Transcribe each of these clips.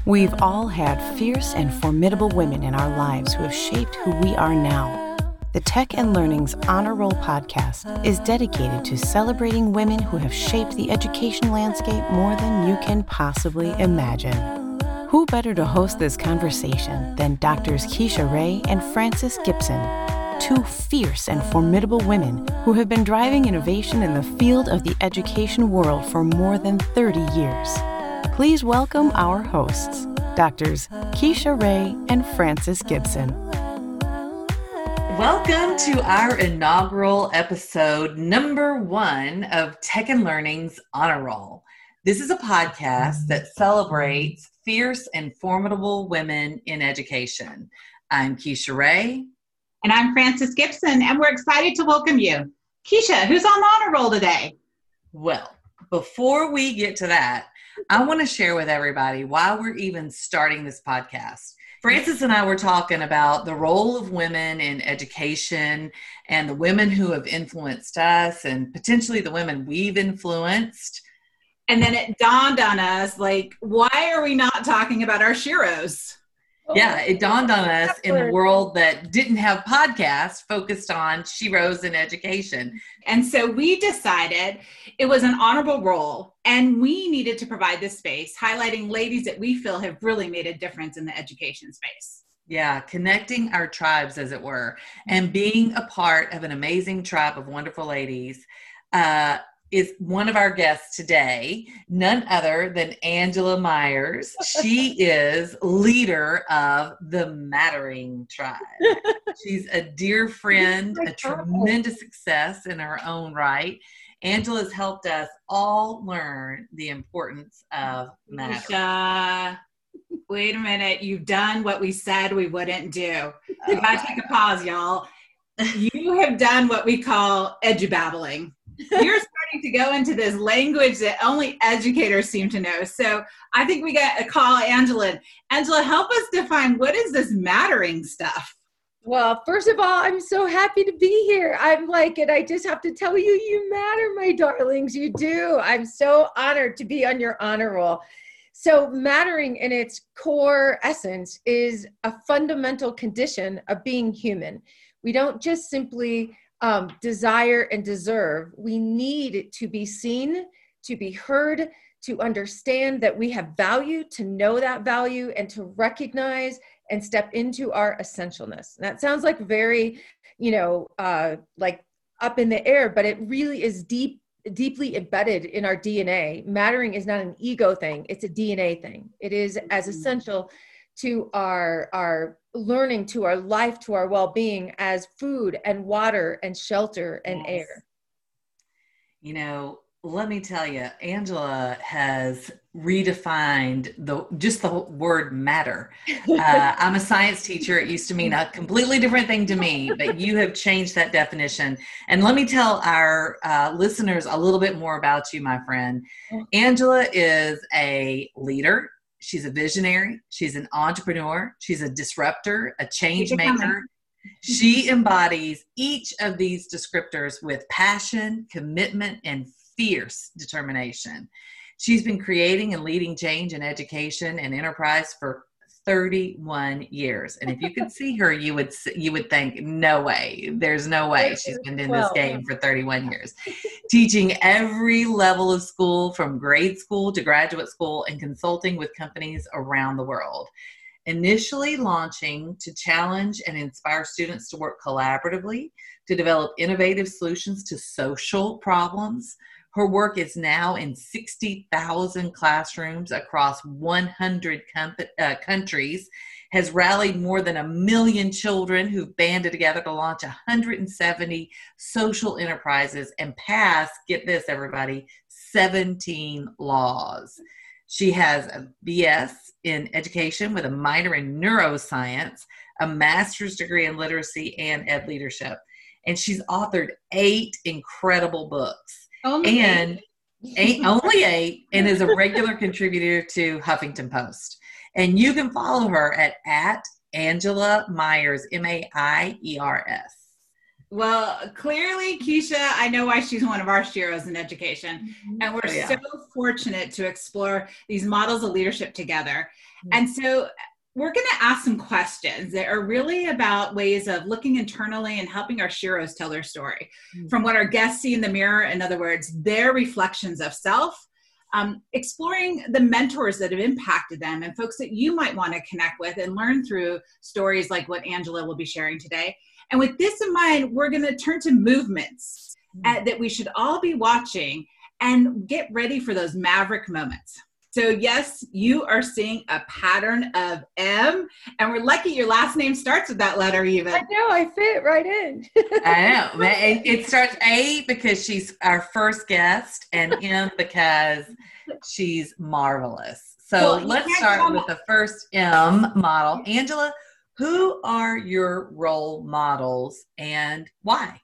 We've all had fierce and formidable women in our lives who have shaped who we are now. The Tech and Learning's Honor Roll podcast is dedicated to celebrating women who have shaped the education landscape more than you can possibly imagine. Who better to host this conversation than Doctors Keisha Ray and Frances Gibson, two fierce and formidable women who have been driving innovation in the field of the education world for more than 30 years. Please welcome our hosts, Doctors Keisha Ray and Frances Gibson. Welcome to our inaugural episode, number 1 of Tech and Learning's Honor Roll. This is a podcast that celebrates fierce and formidable women in education. I'm Keisha Ray. And I'm Frances Gibson, and we're excited to welcome you. Keisha, who's on the honor roll today? Well, before we get to that, I want to share with everybody why we're even starting this podcast. Frances and I were talking about the role of women in education and the women who have influenced us and potentially the women we've influenced. And then it dawned on us, why are we not talking about our sheroes? Yeah, it dawned on us in a world that didn't have podcasts focused on sheroes in education. And so we decided it was an honorable role, and we needed to provide this space, highlighting ladies that we feel have really made a difference in the education space. Yeah, connecting our tribes, as it were, and being a part of an amazing tribe of wonderful ladies. Is one of our guests today, none other than Angela Myers. She is leader of the Mattering Tribe. She's a dear friend, a tremendous success in her own right. Angela's helped us all learn the importance of mattering. Wait a minute. You've done what we said we wouldn't do. We gotta take a pause, y'all. You have done what we call edubabbling. You're starting to go into this language that only educators seem to know. So I think we got to call Angela. Angela, help us define what is this mattering stuff? Well, first of all, I'm so happy to be here. And I just have to tell you, you matter, my darlings. You do. I'm so honored to be on your honor roll. So mattering in its core essence is a fundamental condition of being human. We don't just simply desire and deserve. We need to be seen, to be heard, to understand that we have value, to know that value, and to recognize and step into our essentialness. And that sounds very, up in the air, but it really is deeply embedded in our DNA. Mattering is not an ego thing. It's a DNA thing. It is as essential to our learning, to our life, to our well-being as food and water and shelter and air. Let me tell you, Angela has redefined the word matter. I'm a science teacher. It used to mean a completely different thing to me, but you have changed that definition. And let me tell our listeners a little bit more about you, my friend. Angela is a leader. She's a visionary. She's an entrepreneur. She's a disruptor, a change maker. She embodies each of these descriptors with passion, commitment, and fierce determination. She's been creating and leading change in education and enterprise for 31 years. And if you could see her, you would think, no way. There's no way she's been in this game for 31 years. Teaching every level of school, from grade school to graduate school, and consulting with companies around the world. Initially launching to challenge and inspire students to work collaboratively, to develop innovative solutions to social problems. Her work is now in 60,000 classrooms across 100 countries, has rallied more than 1 million children who've banded together to launch 170 social enterprises and pass, get this everybody, 17 laws. She has a BS in education with a minor in neuroscience, a master's degree in literacy and ed leadership. And she's authored 8 incredible books. Only 8, and is a regular contributor to Huffington Post. And you can follow her at Angela Myers, Maiers. Well, clearly, Keisha, I know why she's one of our sheroes in education. And we're so fortunate to explore these models of leadership together. And so we're going to ask some questions that are really about ways of looking internally and helping our sheroes tell their story. From what our guests see in the mirror, in other words, their reflections of self, exploring the mentors that have impacted them and folks that you might want to connect with and learn through stories like what Angela will be sharing today. And with this in mind, we're going to turn to movements that we should all be watching and get ready for those maverick moments. So yes, you are seeing a pattern of M, and we're lucky your last name starts with that letter even. I know, I fit right in. I know. It starts A because she's our first guest, and M because she's marvelous. So let's start with the first M model. Angela, who are your role models and why?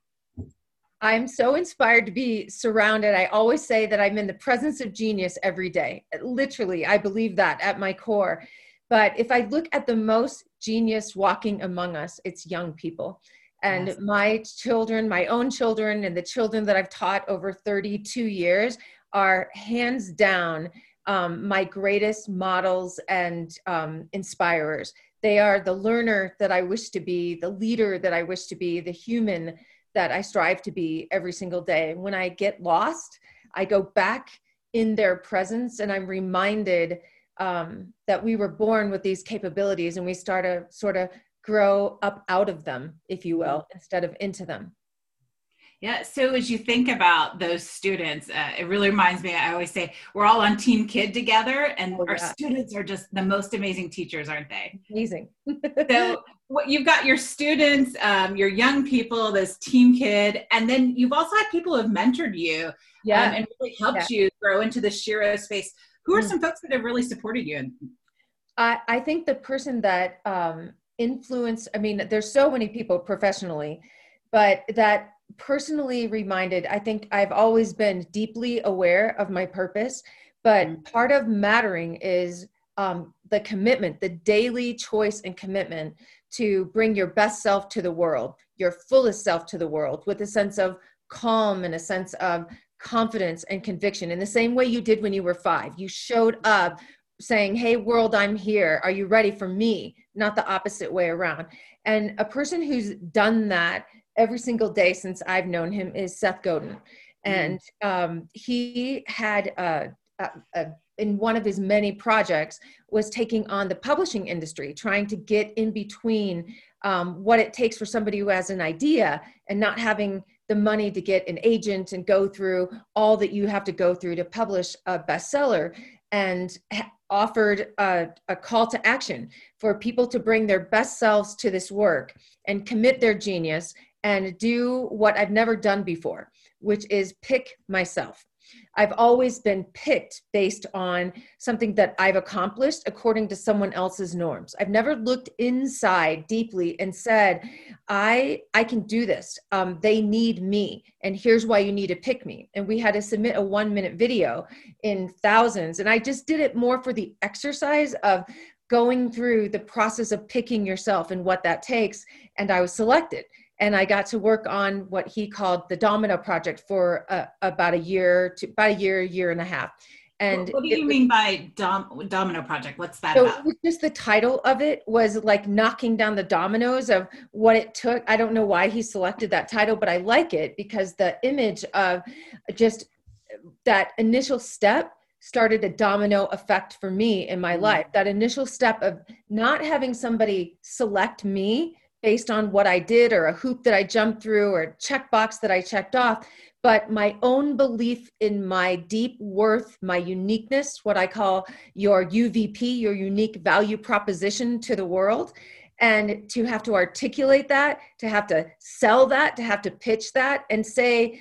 I'm so inspired to be surrounded. I always say that I'm in the presence of genius every day. Literally, I believe that at my core. But if I look at the most genius walking among us, it's young people. And my children, my own children, and the children that I've taught over 32 years are hands down my greatest models and inspirers. They are the learner that I wish to be, the leader that I wish to be, the human that I strive to be every single day. When I get lost, I go back in their presence and I'm reminded that we were born with these capabilities and we start to sort of grow up out of them, if you will, instead of into them. Yeah. So as you think about those students, it really reminds me, I always say, we're all on Team Kid together and our students are just the most amazing teachers, aren't they? Amazing. So you've got your students, your young people, this Team Kid, and then you've also had people who have mentored you and really helped you grow into the shero space. Who are some folks that have really supported you? I think the person that influenced, I mean, there's so many people professionally, but that personally reminded, I think I've always been deeply aware of my purpose, but part of mattering is the commitment, the daily choice and commitment to bring your best self to the world, your fullest self to the world with a sense of calm and a sense of confidence and conviction in the same way you did when you were 5. You showed up saying, hey, world, I'm here. Are you ready for me? Not the opposite way around. And a person who's done that every single day since I've known him is Seth Godin. And he had, in one of his many projects, was taking on the publishing industry, trying to get in between what it takes for somebody who has an idea and not having the money to get an agent and go through all that you have to go through to publish a bestseller, and offered a call to action for people to bring their best selves to this work and commit their genius and do what I've never done before, which is pick myself. I've always been picked based on something that I've accomplished according to someone else's norms. I've never looked inside deeply and said, I can do this. They need me. And here's why you need to pick me. And we had to submit a 1-minute video in thousands. And I just did it more for the exercise of going through the process of picking yourself and what that takes. And I was selected. And I got to work on what he called the Domino Project for about a year and a half. And what do you mean by Domino Project? What's that about? Just the title of it was like knocking down the dominoes of what it took. I don't know why he selected that title, but I like it because the image of just that initial step started a domino effect for me in my life. That initial step of not having somebody select me based on what I did or a hoop that I jumped through or a checkbox that I checked off, but my own belief in my deep worth, my uniqueness, what I call your UVP, your unique value proposition to the world. And to have to articulate that, to have to sell that, to have to pitch that and say,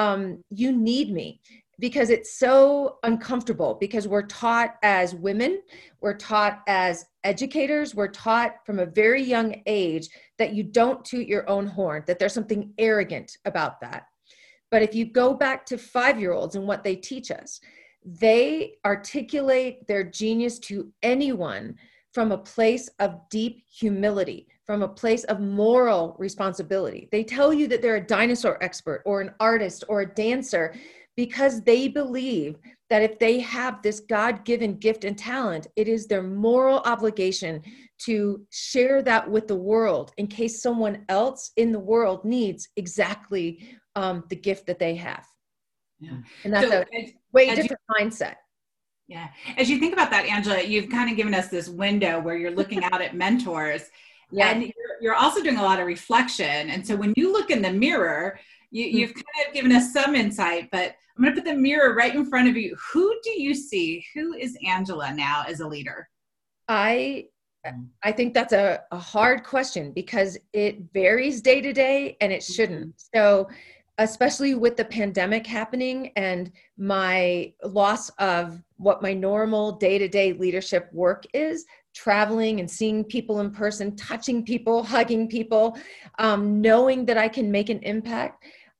you need me. Because it's so uncomfortable, because we're taught as women, we're taught as educators, we're taught from a very young age that you don't toot your own horn, that there's something arrogant about that. But if you go back to 5-year-olds and what they teach us, they articulate their genius to anyone from a place of deep humility, from a place of moral responsibility. They tell you that they're a dinosaur expert or an artist or a dancer because they believe that if they have this God-given gift and talent, it is their moral obligation to share that with the world in case someone else in the world needs exactly the gift that they have. Yeah. And that's So a way different mindset. Yeah. As you think about that, Angela, you've kind of given us this window where you're looking out at mentors. Yeah. And you're also doing a lot of reflection. And so when you look in the mirror, you've kind of given us some insight, but I'm going to put the mirror right in front of you. Who do you see? Who is Angela now as a leader? I think that's a hard question because it varies day to day and it shouldn't. So especially with the pandemic happening and my loss of what my normal day-to-day leadership work is, traveling and seeing people in person, touching people, hugging people, knowing that I can make an impact,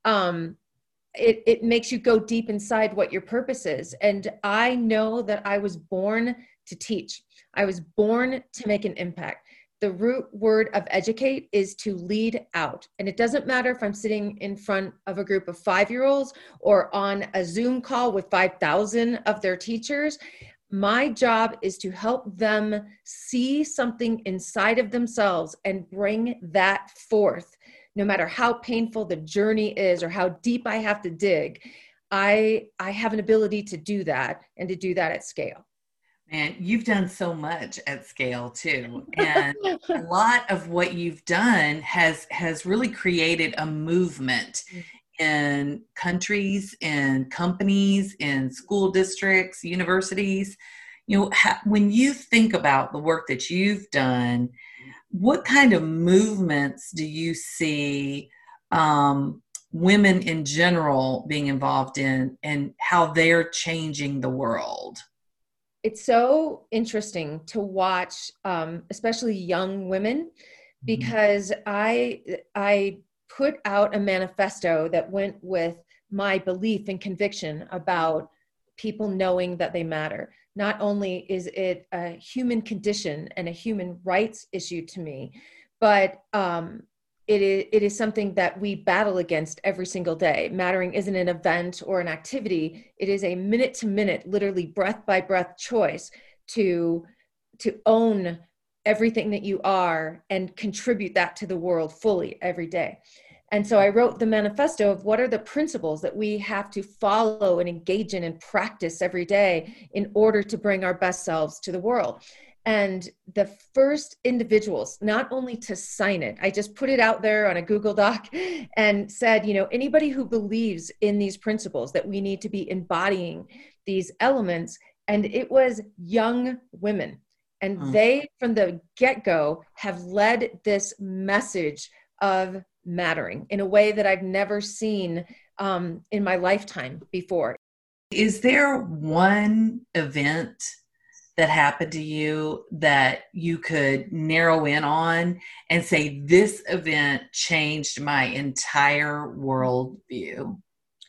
it makes you go deep inside what your purpose is. And I know that I was born to teach. I was born to make an impact. The root word of educate is to lead out. And it doesn't matter if I'm sitting in front of a group of 5-year-olds or on a Zoom call with 5,000 of their teachers. My job is to help them see something inside of themselves and bring that forth. No matter how painful the journey is or how deep I have to dig, I have an ability to do that and to do that at scale. Man, you've done so much at scale too. And a lot of what you've done has really created a movement in countries, in companies, in school districts, universities. You know, when you think about the work that you've done, what kind of movements do you see women in general being involved in and how they're changing the world? It's so interesting to watch, especially young women, because I put out a manifesto that went with my belief and conviction about people knowing that they matter. Not only is it a human condition and a human rights issue to me, but it is something that we battle against every single day. Mattering isn't an event or an activity. It is a minute to minute, literally breath by breath choice to own everything that you are and contribute that to the world fully every day. And so I wrote the manifesto of what are the principles that we have to follow and engage in and practice every day in order to bring our best selves to the world. And the first individuals, not only to sign it, I just put it out there on a Google Doc and said, you know, anybody who believes in these principles that we need to be embodying these elements. And it was young women. And they, from the get-go, have led this message of mattering in a way that I've never seen in my lifetime before. Is there one event that happened to you that you could narrow in on and say, this event changed my entire worldview?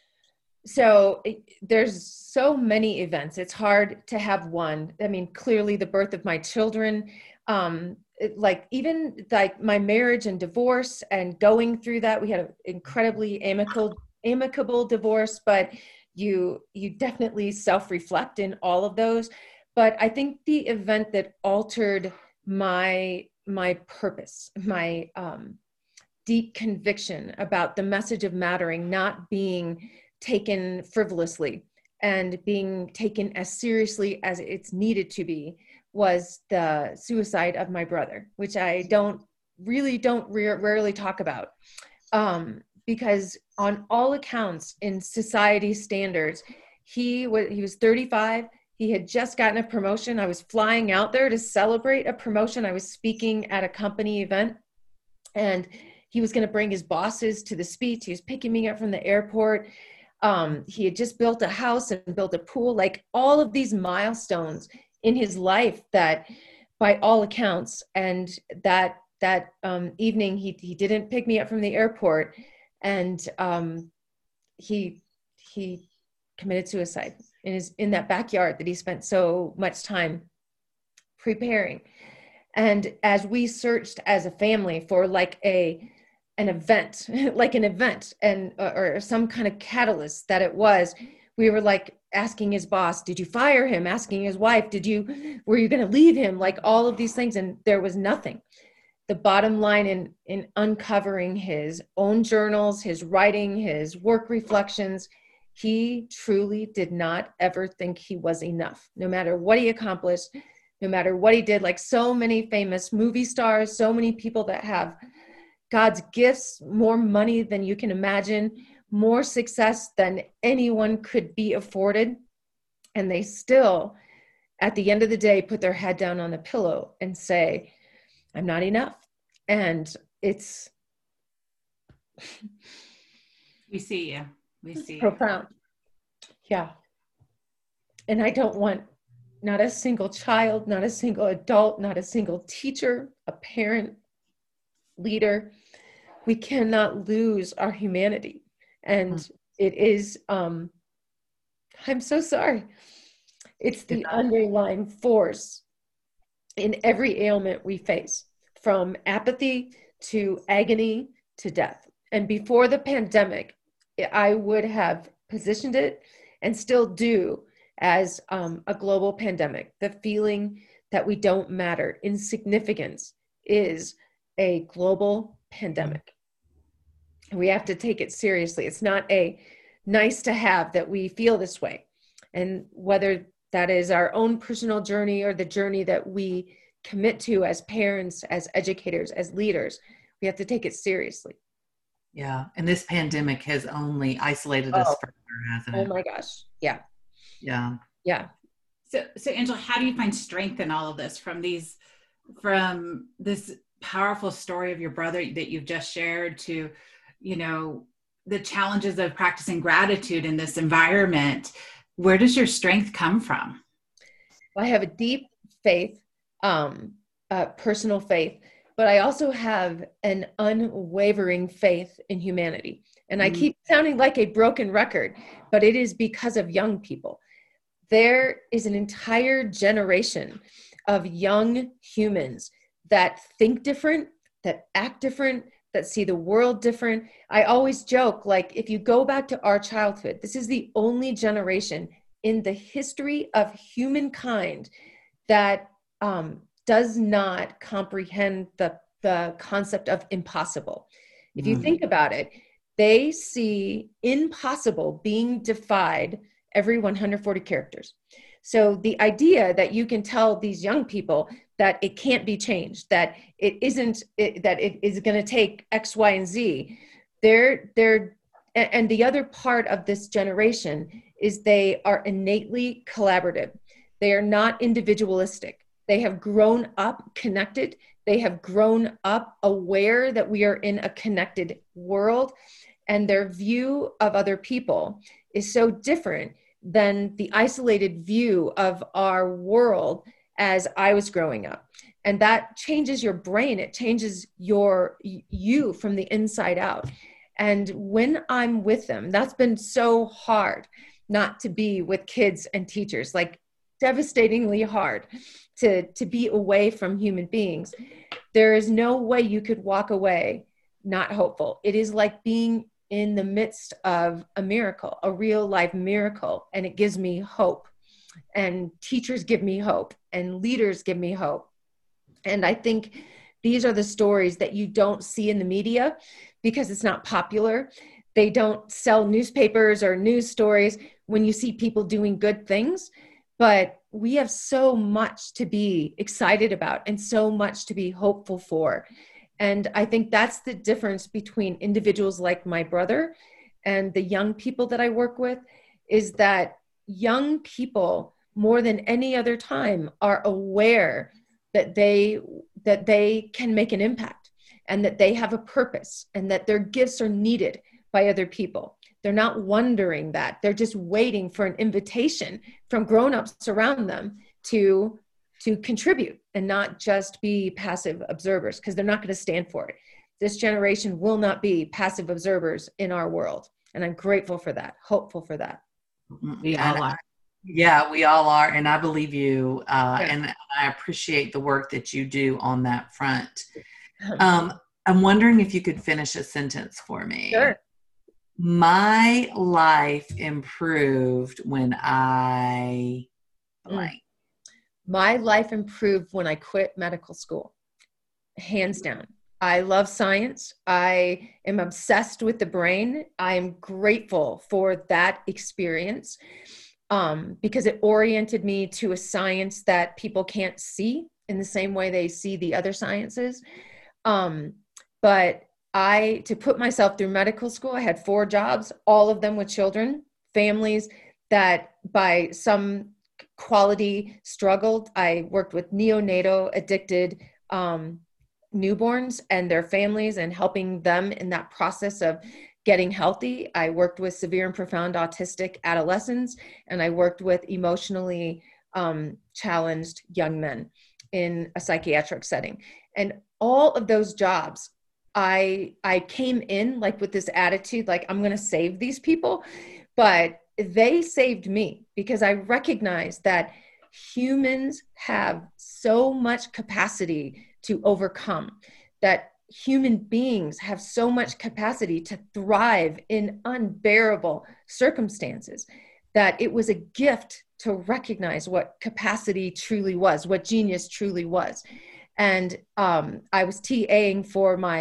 So there's so many events. It's hard to have one. I mean, clearly the birth of my children, like my marriage and divorce and going through that, we had an incredibly amicable divorce, but you definitely self-reflect in all of those. But I think the event that altered my purpose, my deep conviction about the message of mattering not being taken frivolously and being taken as seriously as it's needed to be, was the suicide of my brother, which I rarely talk about, because on all accounts, in society standards, he was 35. He had just gotten a promotion. I was flying out there to celebrate a promotion. I was speaking at a company event, and he was going to bring his bosses to the speech. He was picking me up from the airport. He had just built a house and built a pool, like all of these milestones in his life that, by all accounts, and that evening he didn't pick me up from the airport, and he committed suicide in that backyard that he spent so much time preparing. And as we searched as a family for like an event, like an event and or some kind of catalyst that it was, we were like asking his boss, did you fire him? Asking his wife, were you going to leave him? Like all of these things. And there was nothing. The bottom line in uncovering his own journals, his writing, his work reflections, he truly did not ever think he was enough, no matter what he accomplished, no matter what he did. Like so many famous movie stars, so many people that have God's gifts, more money than you can imagine, more success than anyone could be afforded. And they still, at the end of the day, put their head down on the pillow and say, I'm not enough. And it's we see you. We see profound. Yeah. And I don't want not a single child, not a single adult, not a single teacher, a parent, leader. We cannot lose our humanity. And it is, I'm so sorry. It's the underlying force in every ailment we face, from apathy to agony to death. And before the pandemic, I would have positioned it and still do as a global pandemic. The feeling that we don't matter, insignificance, is a global pandemic. We have to take it seriously. It's not a nice to have that we feel this way. And whether that is our own personal journey or the journey that we commit to as parents, as educators, as leaders, we have to take it seriously. Yeah. And this pandemic has only isolated us further, hasn't it? Oh my gosh. Yeah. Yeah. Yeah. So Angela, how do you find strength in all of this from this powerful story of your brother that you've just shared to, the challenges of practicing gratitude in this environment? Where does your strength come from? Well, I have a deep faith, personal faith, but I also have an unwavering faith in humanity. And I keep sounding like a broken record, but it is because of young people. There is an entire generation of young humans that think different, that act different, that see the world different. I always joke, like, if you go back to our childhood, this is the only generation in the history of humankind that does not comprehend the concept of impossible. If you think about it, they see impossible being defied every 140 characters. So the idea that you can tell these young people that it can't be changed, that it isn't, that it is going to take X, Y, and Z, and the other part of this generation is they are innately collaborative. They are not individualistic. They have grown up connected. They have grown up aware that we are in a connected world, and their view of other people is so different than the isolated view of our world as I was growing up. And that changes your brain. It changes you from the inside out. And when I'm with them, that's been so hard not to be with kids and teachers, like devastatingly hard to be away from human beings. There is no way you could walk away not hopeful. It is like being in the midst of a miracle, a real life miracle. And it gives me hope. And teachers give me hope, and leaders give me hope. And I think these are the stories that you don't see in the media because it's not popular. They don't sell newspapers or news stories when you see people doing good things. But we have so much to be excited about and so much to be hopeful for. And I think that's the difference between individuals like my brother and the young people that I work with, is that young people, more than any other time, are aware that they can make an impact and that they have a purpose and that their gifts are needed by other people. They're not wondering that. They're just waiting for an invitation from grown-ups around them to contribute and not just be passive observers, because they're not going to stand for it. This generation will not be passive observers in our world. And I'm grateful for that, hopeful for that. We all are. Yeah, we all are. And I believe you. And I appreciate the work that you do on that front. I'm wondering if you could finish a sentence for me. Sure. My life improved when I blank. My life improved when I quit medical school. Hands down. I love science. I am obsessed with the brain. I'm grateful for that experience because it oriented me to a science that people can't see in the same way they see the other sciences. But to put myself through medical school, I had 4 jobs, all of them with children, families that by some quality struggled. I worked with neonatal addicted newborns and their families and helping them in that process of getting healthy. I worked with severe and profound autistic adolescents, and I worked with emotionally challenged young men in a psychiatric setting. And all of those jobs, I came in like with this attitude, like I'm going to save these people, but they saved me because I recognized that humans have so much capacity to overcome, that human beings have so much capacity to thrive in unbearable circumstances, that it was a gift to recognize what capacity truly was, what genius truly was. And I was TAing for my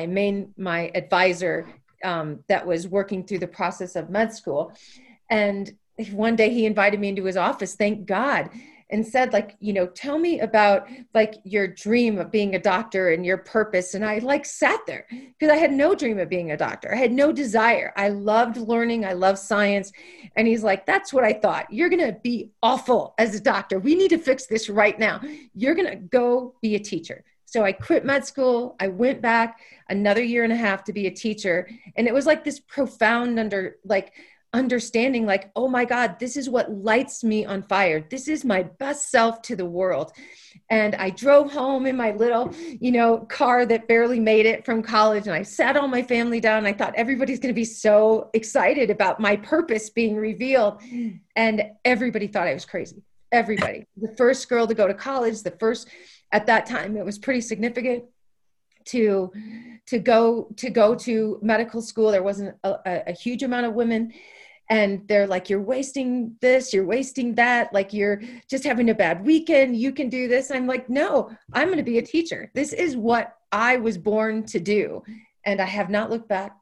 advisor that was working through the process of med school. And one day he invited me into his office, thank God, and said, like, you know, tell me about like your dream of being a doctor and your purpose. And I like sat there because I had no dream of being a doctor. I had no desire. I loved learning. I love science. And he's like, that's what I thought. You're going to be awful as a doctor. We need to fix this right now. You're going to go be a teacher. So I quit med school. I went back another 1.5 years to be a teacher. And it was like this profound understanding, like, oh my God, this is what lights me on fire. This is my best self to the world. And I drove home in my little, car that barely made it from college. And I sat all my family down. And I thought everybody's going to be so excited about my purpose being revealed. And everybody thought I was crazy. Everybody. The first girl to go to college, at that time, it was pretty significant to go to medical school. There wasn't a huge amount of women. And they're like, you're wasting this, you're wasting that. Like, you're just having a bad weekend. You can do this. I'm like, no, I'm going to be a teacher. This is what I was born to do. And I have not looked back.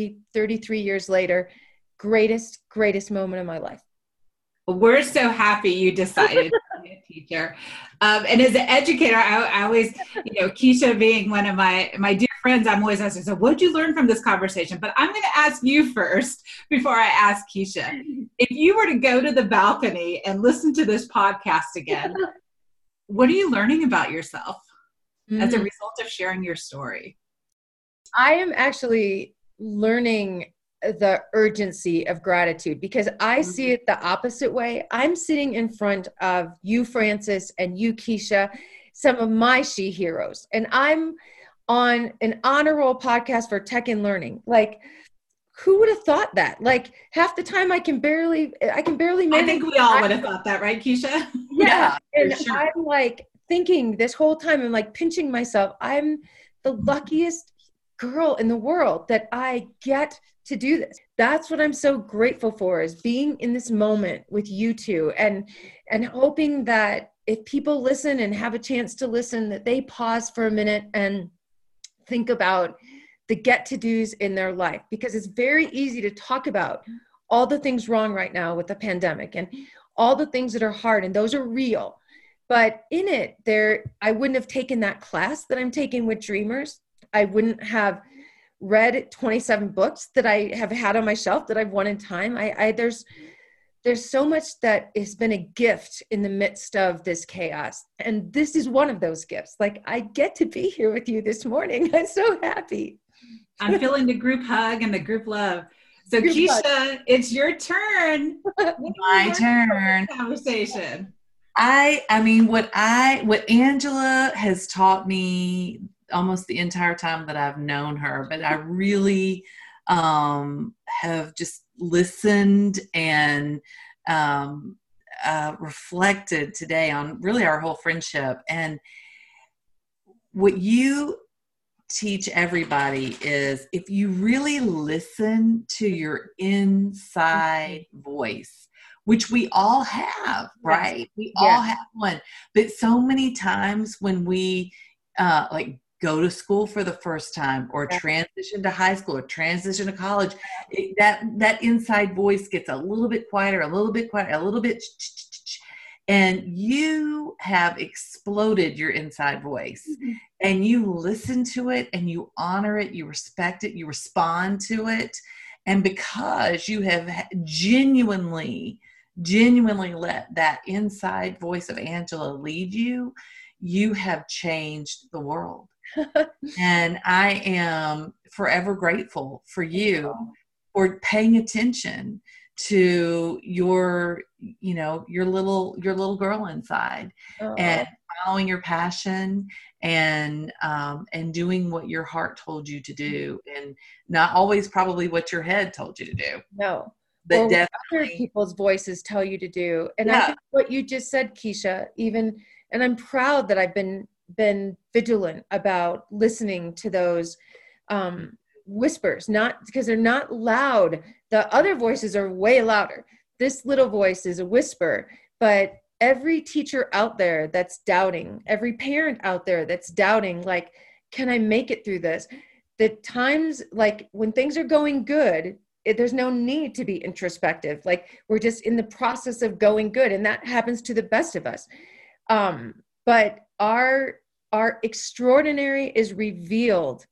33 years later, greatest moment of my life. Well, we're so happy you decided to be a teacher. And as an educator, I always, Keisha being one of my dear friends, I'm always asking, so what did you learn from this conversation? But I'm going to ask you first before I ask Keisha. If you were to go to the balcony and listen to this podcast again, what are you learning about yourself as a result of sharing your story? I am actually learning the urgency of gratitude because I see it the opposite way. I'm sitting in front of you, Frances, and you, Keisha, some of my she heroes, and I'm on an honor roll podcast for tech and learning. Like, who would have thought that? Like, half the time I can barely manage. I think we all would have thought that, right, Keisha? Yeah. And sure. I'm like thinking this whole time, I'm like pinching myself. I'm the luckiest girl in the world that I get to do this. That's what I'm so grateful for, is being in this moment with you two and hoping that if people listen and have a chance to listen, that they pause for a minute and think about the get-to-dos in their life, because it's very easy to talk about all the things wrong right now with the pandemic and all the things that are hard, and those are real. But in it, I wouldn't have taken that class that I'm taking with Dreamers. I wouldn't have read 27 books that I have had on my shelf that I've won in time. There's so much that has been a gift in the midst of this chaos. And this is one of those gifts. Like, I get to be here with you this morning. I'm so happy. I'm feeling the group hug and the group love. So group Keisha, hug. It's your turn. My turn. Conversation. I mean, what Angela has taught me almost the entire time that I've known her, but I really have just listened and reflected today on really our whole friendship, and what you teach everybody is, if you really listen to your inside voice, which we all have, right? We all have one. But so many times when we like go to school for the first time, or transition to high school, or transition to college, that inside voice gets a little bit quieter, a little bit quieter, a little bit, and you have exploded your inside voice, and you listen to it, and you honor it, you respect it, you respond to it. And because you have genuinely let that inside voice of Angela lead you, you have changed the world. And I am forever grateful for you for paying attention to your little girl inside, and following your passion, and doing what your heart told you to do, and not always probably what your head told you to do. No, but or definitely other people's voices tell you to do. And I think what you just said, Keisha, and I'm proud that I've been vigilant about listening to those whispers, not because they're not loud. The other voices are way louder. This little voice is a whisper. But every teacher out there that's doubting, every parent out there that's doubting, like, can I make it through this? The times, like when things are going good, there's no need to be introspective. Like, we're just in the process of going good, and that happens to the best of us. But our extraordinary is revealed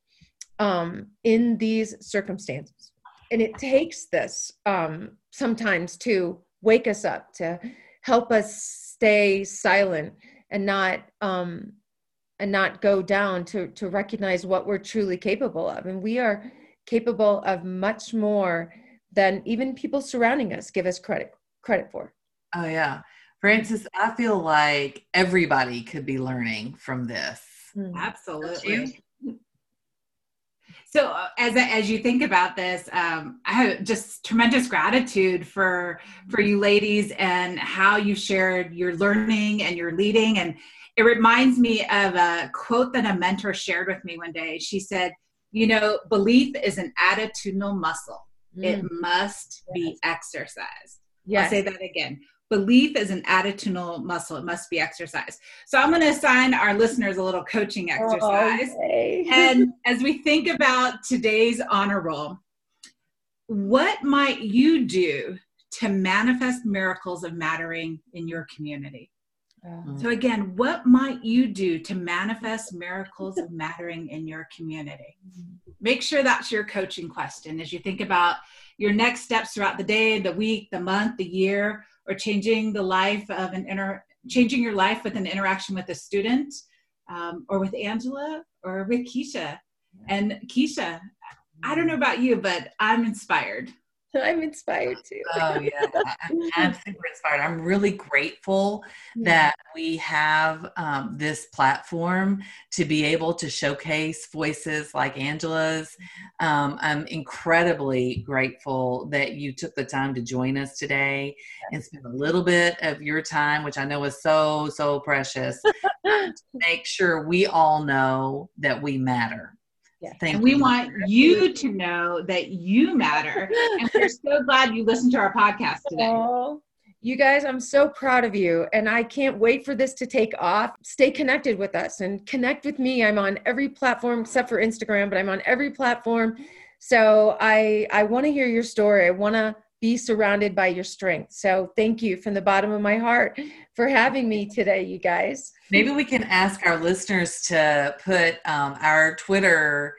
in these circumstances. And it takes this sometimes to wake us up, to help us stay silent and not go down, to recognize what we're truly capable of. And we are capable of much more than even people surrounding us give us credit for. Oh yeah. Frances, I feel like everybody could be learning from this. Absolutely. So as you think about this, I have just tremendous gratitude for you ladies and how you shared your learning and your leading. And it reminds me of a quote that a mentor shared with me one day. She said, belief is an attitudinal muscle. It must be exercised. Yes. I'll say that again. Belief is an attitudinal muscle. It must be exercised. So I'm going to assign our listeners a little coaching exercise. And as we think about today's honor roll, what might you do to manifest miracles of mattering in your community? So again, what might you do to manifest miracles of mattering in your community? Make sure that's your coaching question as you think about your next steps throughout the day, the week, the month, the year, or changing your life with an interaction with a student, or with Angela, or with Keisha. And Keisha, I don't know about you, but I'm inspired. I'm inspired too. Oh yeah, I'm super inspired. I'm really grateful that we have this platform to be able to showcase voices like Angela's. I'm incredibly grateful that you took the time to join us today and spend a little bit of your time, which I know is so, so precious, to make sure we all know that we matter. Yeah. And we want you to know that you matter. And we're so glad you listened to our podcast today. Oh, you guys, I'm so proud of you. And I can't wait for this to take off. Stay connected with us and connect with me. I'm on every platform except for Instagram, but I'm on every platform. So I want to hear your story. I want to be surrounded by your strength. So thank you from the bottom of my heart for having me today, you guys. Maybe we can ask our listeners to put our Twitter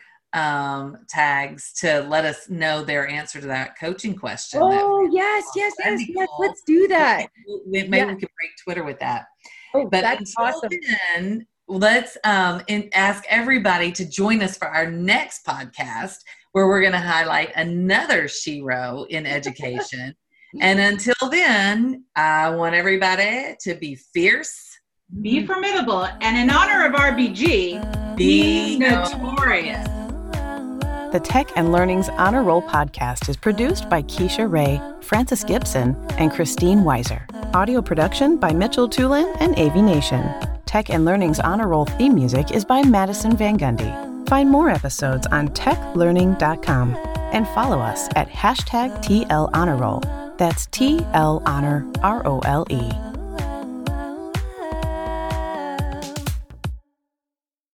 tags to let us know their answer to that coaching question. Oh, yes. Let's do that. Maybe we can break Twitter with that. Oh, but that's awesome. Then, let's ask everybody to join us for our next podcast, where we're going to highlight another shero in education. And until then, I want everybody to be fierce, be formidable, and in honor of RBG, be notorious. The Tech and Learning's Honor Roll podcast is produced by Keisha Ray, Francis Gibson, and Christine Weiser. Audio production by Mitchell Tulin and AV Nation. Tech and Learning's Honor Roll theme music is by Madison Van Gundy. Find more episodes on techlearning.com and follow us at #TLHonorRoll. That's TLHonor, ROLE.